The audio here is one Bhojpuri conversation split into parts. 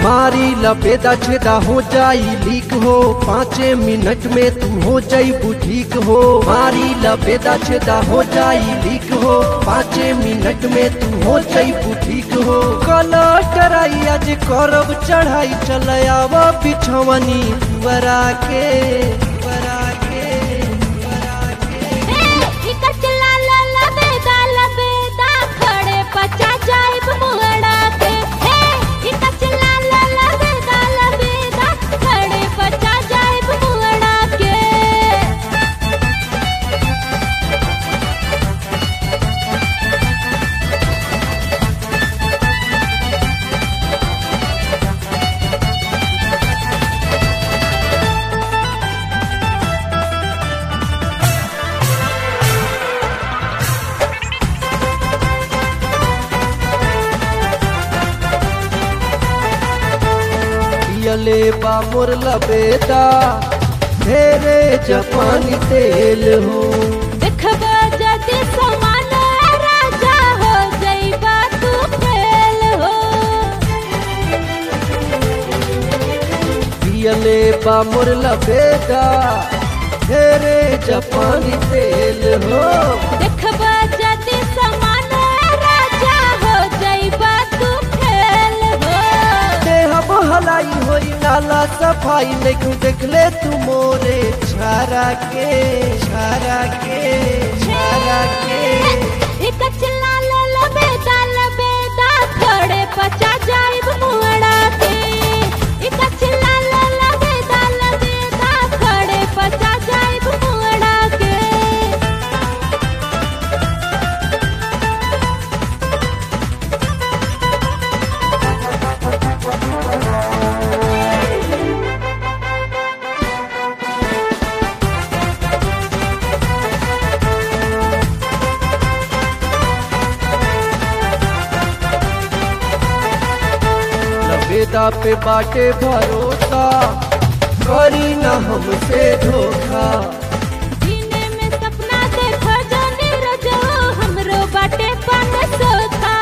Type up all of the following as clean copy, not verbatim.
मारी लपेदा छेदा हो जाई लीक हो, 5 मिनट में तू हो जाई ठीक हो। मारी लपेदा छेदा हो जाई लीक हो, 5 मिनट में तू हो जाई ठीक हो। कलटराई आज करब चढ़ाई, चल आव बिछवनी वरा के वरा के वरा खड़े पचा जाइब मुहड़ा के। खड़े पचा जाइब मुहड़ा के। पियले बा मोर लपेदा ढेरे जापानी तेल हो। देखबा जदी समान राजा हो जइबा तू फेल हो। पियले बा मोर लपेदा ढेरे जापानी तेल हो। देखबा जदी समान राजा हो जइबा तू फेल हो। देहब हलाई होई नाला सफाई, लेकिन देख ले तू मोरे छारा के छारा के छारा के। कचला लबेदा खड़े पचा जाइब मुहड़ा के। कचला लबेदा खड़े पचा जाइब मुहड़ा के। लपेदा पे बाटे भरोसा, करी ना हमसे धोखा। जीने में सपना देखो जो नीरज हो, हमरो बाटे पन सोखा।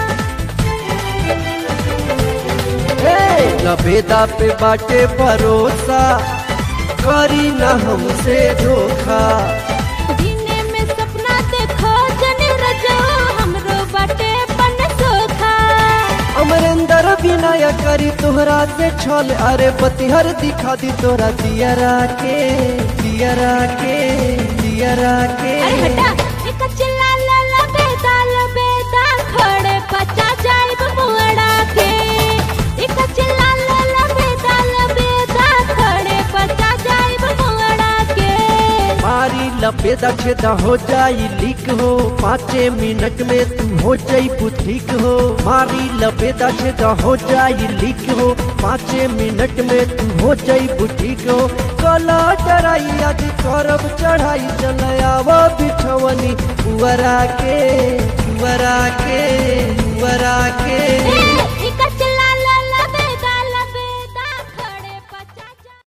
लपेदा पे बाटे भरोसा, करी ना हमसे धोखा। जीने में सपना देखो जो नीरज हो, हमरो बाटे पन सोखा। अमरेंद्र विनय करी तोहरा से छल, अरे बतिहर दिखा दी तोरा दियरा के दियरा के दियरा के। अरे हटा कचला लबेदा खड़े पचा जाइब मुहड़ा के। कचला लबेदा खड़े पचा जाइब मुहड़ा के। मारी लपेदा छेदा हो जाई लीक हो, 5 मिनट में तू हो जाई ठीक हो। मारी लपेदा छेदा हो जाई लीक हो, 5 मिनट में तू हो जाई ठीक हो। कलटराई आज करब चढ़ाई, चल आव बिछवनी वरा के वरा के वरा के।